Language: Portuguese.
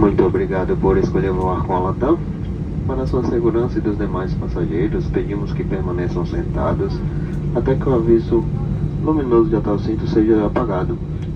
Muito obrigado por escolher voar com a Latam. Para sua segurança e dos demais passageiros, pedimos que permaneçam sentados até que o aviso luminoso de atal cinto seja apagado.